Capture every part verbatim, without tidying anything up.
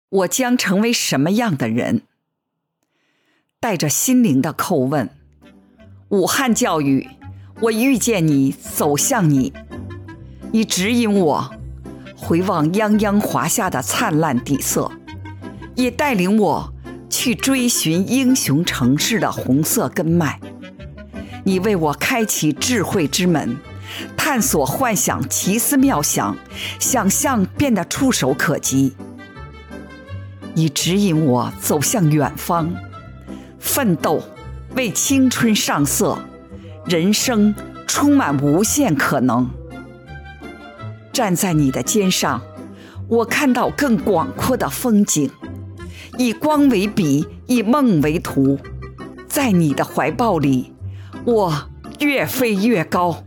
我将成为什么样的人？带着心灵的叩问，武汉教育，我遇见你，走向你，你指引我回望泱泱华夏的灿烂底色，也带领我去追寻英雄城市的红色根脉。你为我开启智慧之门，探索幻想奇思妙想，想象变得触手可及。你指引我走向远方，奋斗为青春上色，人生充满无限可能。站在你的肩上，我看到更广阔的风景。以光为笔，以梦为图，在你的怀抱里，我越飞越高。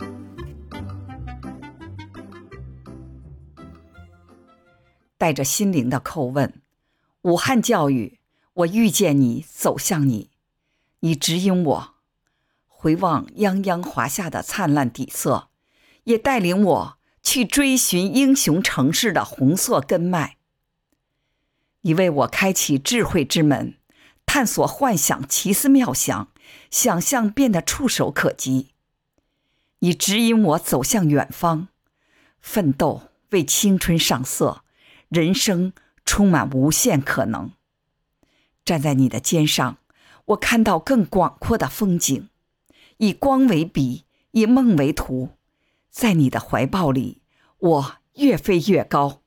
带着心灵的叩问，武汉教育，我遇见你，走向你，你指引我回望泱泱华夏的灿烂底色，也带领我去追寻英雄城市的红色根脉。你为我开启智慧之门，探索幻想奇思妙想，想象变得触手可及。你指引我走向远方，奋斗为青春上色，人生充满无限可能。站在你的肩上，我看到更广阔的风景。以光为笔，以梦为图，在你的怀抱里，我越飞越高。